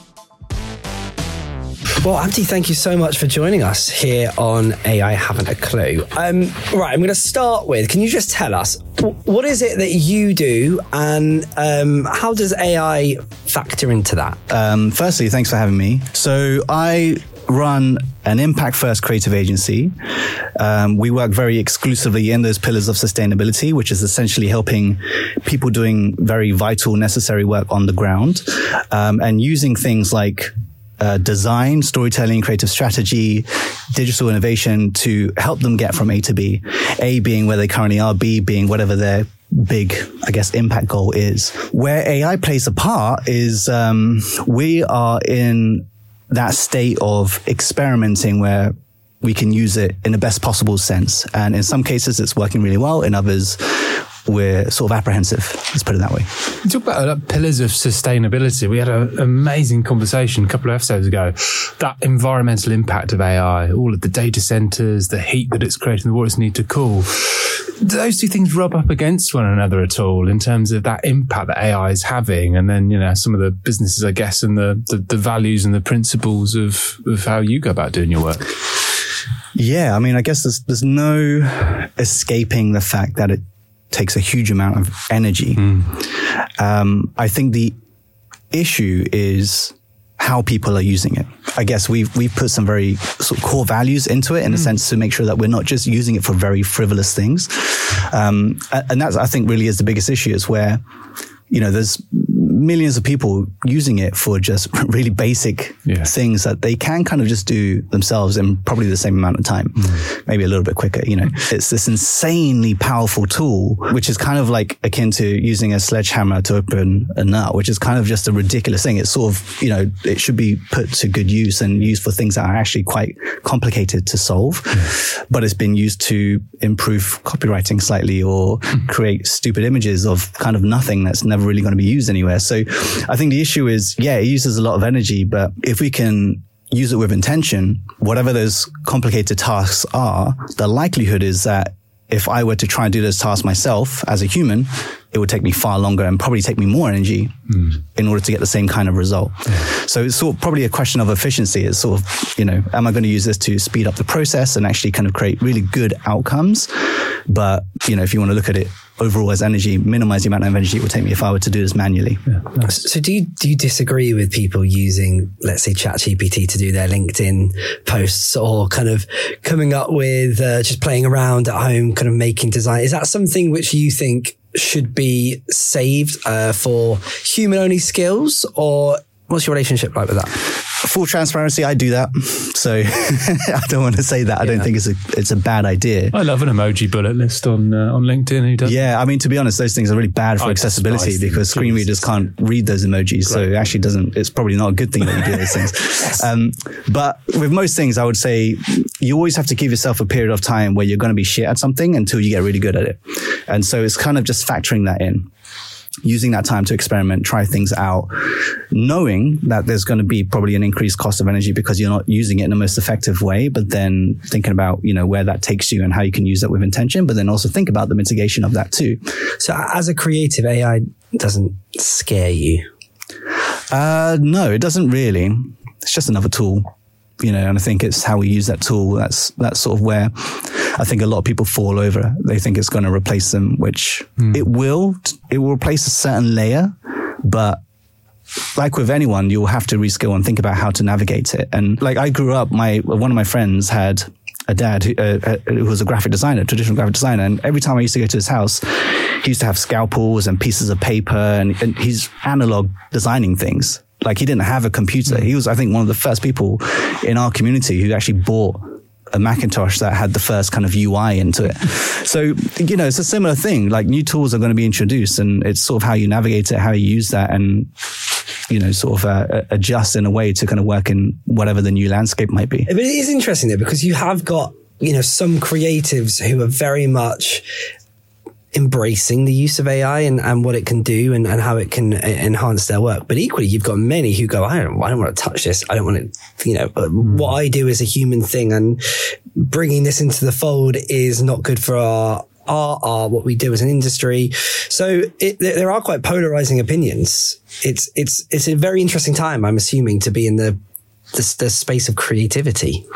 Well, Abdi, thank you so much for joining us here on AI Haven't a Clue. Right, I'm going to start with, can you just tell us, what is it that you do and how does AI factor into that? Firstly, thanks for having me. So I run an impact-first creative agency. We work very exclusively in those pillars of sustainability, which is essentially helping people doing very vital, necessary work on the ground, and using things like design, storytelling, creative strategy, digital innovation to help them get from A to B. A being where they currently are, B being whatever their big, I guess, impact goal is. Where AI plays a part is we are in that state of experimenting where we can use it in the best possible sense. And in some cases, it's working really well. In others, we're sort of apprehensive. Let's put it that way. You talk about pillars of sustainability. We had an amazing conversation a couple of episodes ago. That environmental impact of AI, all of the data centers, the heat that it's creating, the waters need to cool. Do those two things rub up against one another at all in terms of that impact that AI is having? And then, you know, some of the businesses, I guess, and the values and the principles of how you go about doing your work. Yeah, I mean, I guess there's no escaping the fact that it takes a huge amount of energy. I think the issue is how people are using it. I guess we've put some very sort of core values into it in a sense to make sure that we're not just using it for very frivolous things. And that's, I think, really is the biggest issue, is where, you know, there's millions of people using it for just really basic things that they can kind of just do themselves in probably the same amount of time, maybe a little bit quicker. You know, it's this insanely powerful tool, which is kind of like akin to using a sledgehammer to open a nut, which is kind of just a ridiculous thing. It's sort of, you know, it should be put to good use and used for things that are actually quite complicated to solve, but it's been used to improve copywriting slightly or create stupid images of kind of nothing that's never really going to be used anywhere. So I think the issue is, it uses a lot of energy, but if we can use it with intention, whatever those complicated tasks are, the likelihood is that if I were to try and do those tasks myself as a human, it would take me far longer and probably take me more energy in order to get the same kind of result. So it's sort of probably a question of efficiency. It's sort of, you know, am I going to use this to speed up the process and actually kind of create really good outcomes? But, you know, if you want to look at it overall as energy, minimize the amount of energy it would take me if I were to do this manually. Nice. So do you disagree with people using, let's say, ChatGPT to do their LinkedIn posts, or kind of coming up with just playing around at home, kind of making design? Is that something which you think should be saved for human-only skills, or what's your relationship like with that? Full transparency, I do that. So I don't want to say that. I don't think it's a bad idea. I love an emoji bullet list on LinkedIn. Who doesn't? Yeah, I mean, to be honest, those things are really bad for accessibility because screen readers can't read those emojis. So it actually it's probably not a good thing that you do those things. But with most things, I would say you always have to give yourself a period of time where you're going to be shit at something until you get really good at it. And so it's kind of just factoring that in. Using that time to experiment, try things out, knowing that there's going to be probably an increased cost of energy because you're not using it in the most effective way, but then thinking about, you know, where that takes you and how you can use that with intention, but then also think about the mitigation of that too. So as a creative, AI doesn't scare you? No, it doesn't really. It's just another tool, you know, and I think it's how we use that tool. That's sort of where I think a lot of people fall over. They think it's going to replace them, which it will replace a certain layer, but like with anyone, you'll have to reskill and think about how to navigate it. And like I grew up, one of my friends had a dad who was a graphic designer, traditional graphic designer. And every time I used to go to his house, he used to have scalpels and pieces of paper, and he's analog designing things. Like, he didn't have a computer. He was, I think, one of the first people in our community who actually bought a Macintosh that had the first kind of UI into it. So, you know, it's a similar thing. Like, new tools are going to be introduced, and it's sort of how you navigate it, how you use that, and, you know, sort of adjust in a way to kind of work in whatever the new landscape might be. But it is interesting though, because you have got, you know, some creatives who are very much embracing the use of AI and what it can do and how it can enhance their work. But equally, you've got many who go, I don't want to touch this. I don't want to, you know, what I do is a human thing, and bringing this into the fold is not good for our what we do as an industry. So there are quite polarizing opinions. It's a very interesting time, I'm assuming, to be in the space of creativity.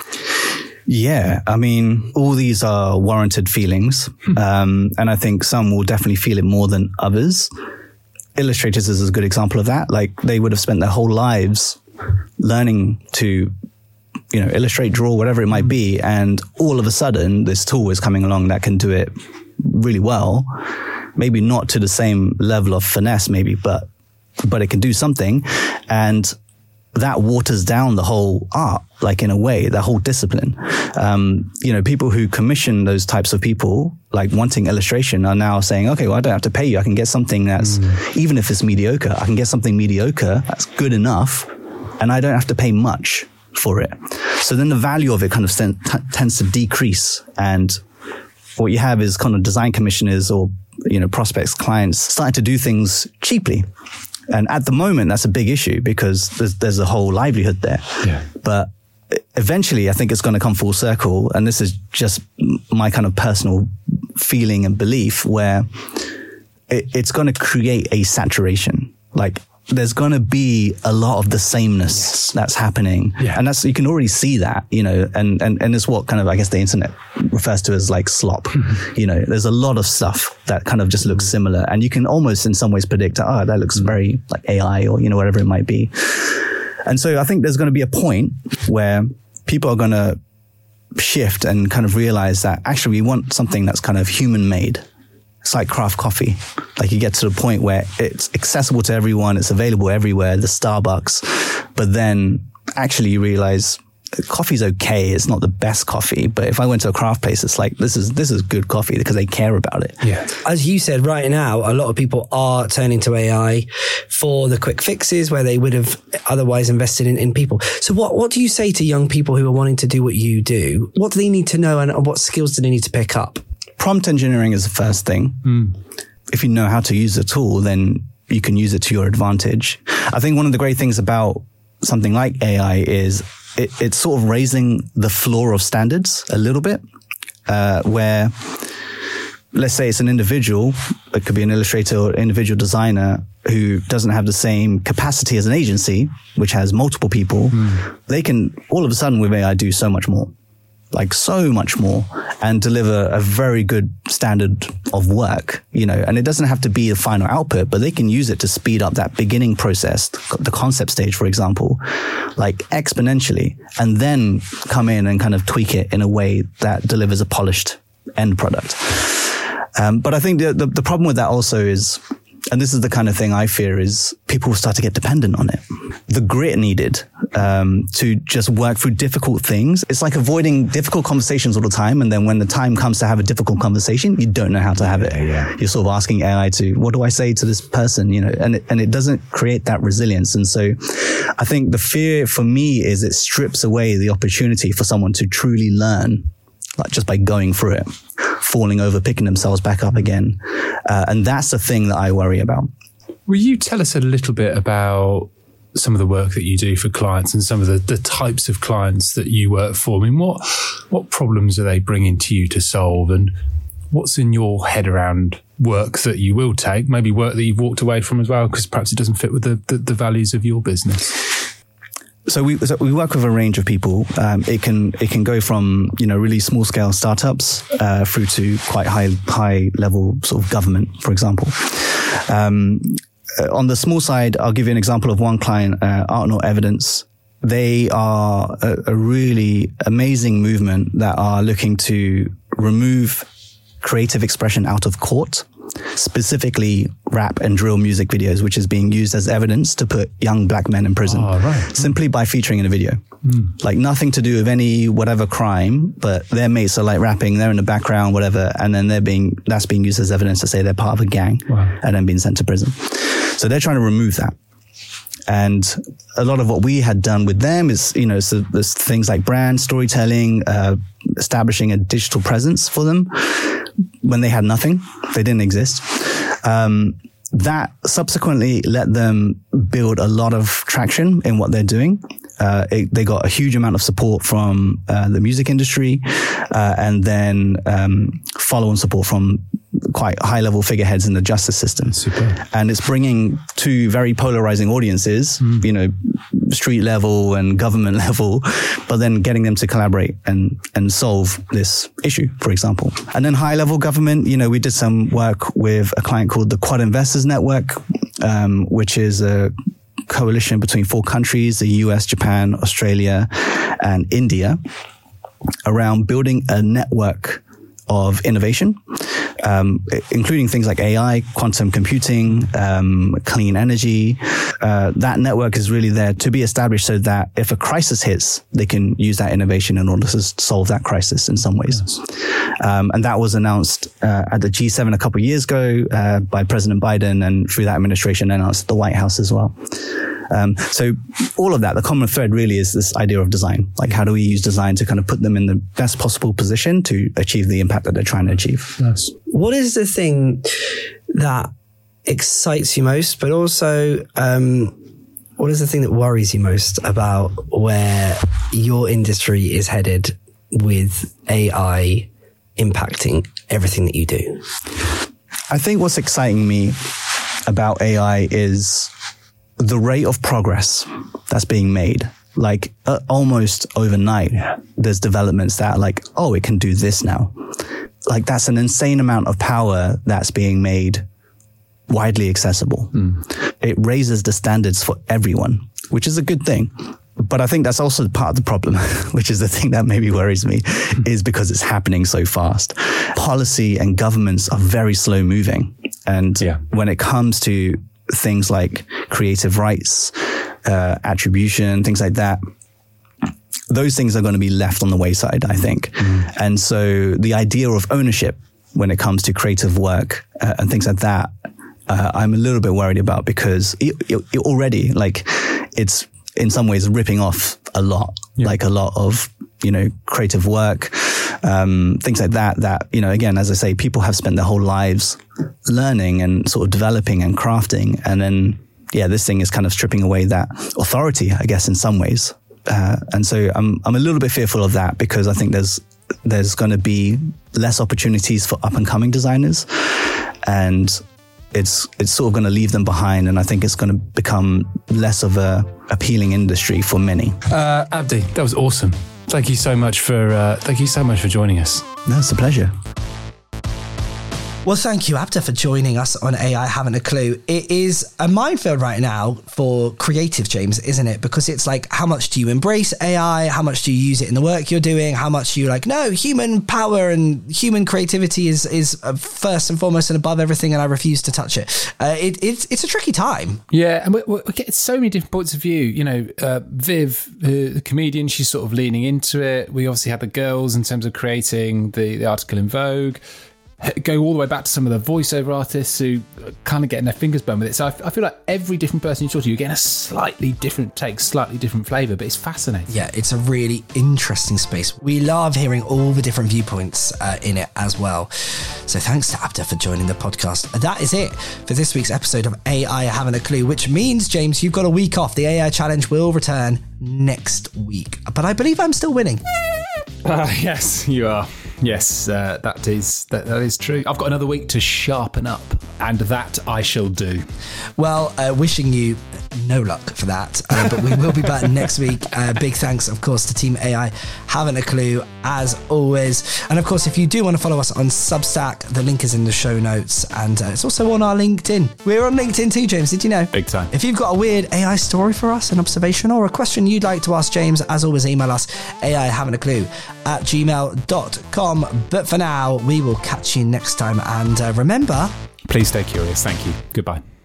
Yeah, I mean, all these are warranted feelings. And I think some will definitely feel it more than others. Illustrators is a good example of that. Like, they would have spent their whole lives learning to, you know, illustrate, draw, whatever it might be. And all of a sudden, this tool is coming along that can do it really well. Maybe not to the same level of finesse, maybe, but it can do something. And that waters down the whole art, like, in a way, the whole discipline. You know, people who commission those types of people, like wanting illustration, are now saying, okay, well, I don't have to pay you. I can get something that's, even if it's mediocre, I can get something mediocre that's good enough, and I don't have to pay much for it. So then the value of it kind of tends to decrease. And what you have is kind of design commissioners or, you know, prospects, clients starting to do things cheaply. And at the moment, that's a big issue because there's a whole livelihood there. Yeah. But eventually, I think it's going to come full circle. And this is just my kind of personal feeling and belief, where it's going to create a saturation. Like, there's going to be a lot of the sameness that's happening. Yeah. And that's, you can already see that, you know, and it's what kind of, I guess, the internet refers to as like slop. You know, there's a lot of stuff that kind of just looks similar, and you can almost in some ways predict, that looks very like AI, or, you know, whatever it might be. And so I think there's going to be a point where people are going to shift and kind of realize that actually we want something that's kind of human made. It's like craft coffee. Like, you get to the point where it's accessible to everyone, it's available everywhere, the Starbucks. But then actually you realize coffee's okay. It's not the best coffee, but if I went to a craft place, it's like, this is good coffee because they care about it. Yeah. As you said, right now, a lot of people are turning to AI for the quick fixes where they would have otherwise invested in people. So what do you say to young people who are wanting to do what you do? What do they need to know, and what skills do they need to pick up? Prompt engineering is the first thing. If you know how to use the tool, then you can use it to your advantage. I think one of the great things about something like AI is it's sort of raising the floor of standards a little bit, where, let's say it's an individual, it could be an illustrator or individual designer who doesn't have the same capacity as an agency, which has multiple people. They can all of a sudden with AI do so much more. Like, so much more, and deliver a very good standard of work, you know, and it doesn't have to be the final output, but they can use it to speed up that beginning process, the concept stage, for example, like exponentially, and then come in and kind of tweak it in a way that delivers a polished end product. But I think the problem with that also is, and this is the kind of thing I fear, is people will start to get dependent on it. The grit needed to just work through difficult things. It's like avoiding difficult conversations all the time. And then when the time comes to have a difficult conversation, you don't know how to have it. Yeah. You're sort of asking AI to, what do I say to this person? You know, and it doesn't create that resilience. And so I think the fear for me is it strips away the opportunity for someone to truly learn, like just by going through it, falling over, picking themselves back up again. And that's the thing that I worry about. Will you tell us a little bit about some of the work that you do for clients and some of the types of clients that you work for? I mean, what problems are they bringing to you to solve, and what's in your head around work that you will take, maybe work that you've walked away from as well, because perhaps it doesn't fit with the values of your business? So we work with a range of people. It can go from, you know, really small scale startups through to quite high level sort of government, for example. On the small side, I'll give you an example of one client, Art Not Evidence. they are a really amazing movement that are looking to remove creative expression out of court, specifically rap and drill music videos, which is being used as evidence to put young black men in prison simply by featuring in a video. Like nothing to do with any whatever crime, but their mates are like rapping, they're in the background, whatever, and then that's being used as evidence to say they're part of a gang and then being sent to prison. So they're trying to remove that. And a lot of what we had done with them is, so there's things like brand storytelling, establishing a digital presence for them when they had nothing. They didn't exist. That subsequently let them build a lot of traction in what they're doing. They got a huge amount of support from the music industry, and then follow-on support from quite high-level figureheads in the justice system. Super. And it's bringing two very polarizing audiences, street level and government level, but then getting them to collaborate and solve this issue, for example. And then high-level government, we did some work with a client called the Quad Investors Network, which is a coalition between 4 countries, the US, Japan, Australia, and India, around building a network of innovation, including things like AI, quantum computing, clean energy. That network is really there to be established so that if a crisis hits, they can use that innovation in order to solve that crisis in some ways. And that was announced at the G7 a couple of years ago by President Biden, and through that administration announced at the White House as well. So all of that, the common thread really is this idea of design. Like, how do we use design to kind of put them in the best possible position to achieve the impact that they're trying to achieve? Nice. What is the thing that excites you most, but also what is the thing that worries you most about where your industry is headed with AI impacting everything that you do? I think what's exciting me about AI is the rate of progress that's being made. Like almost overnight, there's developments that like, oh, it can do this now. Like that's an insane amount of power that's being made widely accessible. It raises the standards for everyone, which is a good thing. But I think that's also part of the problem, which is the thing that maybe worries me, is because it's happening so fast. Policy and governments are very slow moving. And when it comes to things like creative rights, attribution, things like that, those things are going to be left on the wayside, I think. And so the idea of ownership when it comes to creative work and things like that, I'm a little bit worried about, because it already, like, it's in some ways ripping off a lot, like a lot of, creative work, things like that, again, as I say, people have spent their whole lives learning and sort of developing and crafting. And then, this thing is kind of stripping away that authority, I guess, in some ways. And so I'm a little bit fearful of that, because I think there's going to be less opportunities for up and coming designers, and it's sort of going to leave them behind. And I think it's going to become less of a appealing industry for many. Abdi, that was awesome. Thank you so much for joining us. No, it's a pleasure. Well, thank you, Abda, for joining us on AI Haven't a Clue. It is a minefield right now for creative, James, isn't it? Because it's like, how much do you embrace AI? How much do you use it in the work you're doing? How much do you like, no, human power and human creativity is first and foremost and above everything, and I refuse to touch it. It's a tricky time. Yeah, and we get so many different points of view. Viv, the comedian, she's sort of leaning into it. We obviously had the girls in terms of creating the article in Vogue. Go all the way back to some of the voiceover artists who are kind of getting their fingers burned with it. So I feel like every different person you talk to, you're getting a slightly different take, slightly different flavour, but it's fascinating. Yeah, it's a really interesting space. We love hearing all the different viewpoints in it as well. So thanks to Abda for joining the podcast. That is it for this week's episode of AI Haven't a Clue, which means, James, you've got a week off. The AI Challenge will return next week. But I believe I'm still winning. Yes, you are. Yes, that is true. I've got another week to sharpen up, and that I shall do. Well, wishing you no luck for that, but we will be back next week. Big thanks, of course, to Team AI Haven't a Clue, as always. And of course, if you do want to follow us on Substack, the link is in the show notes, and it's also on our LinkedIn. We're on LinkedIn too, James, did you know? Big time. If you've got a weird AI story for us, an observation, or a question you'd like to ask James, as always, email us aihaven'taclue@gmail.com. But for now, we will catch you next time, and remember, please stay curious. Thank you. Goodbye.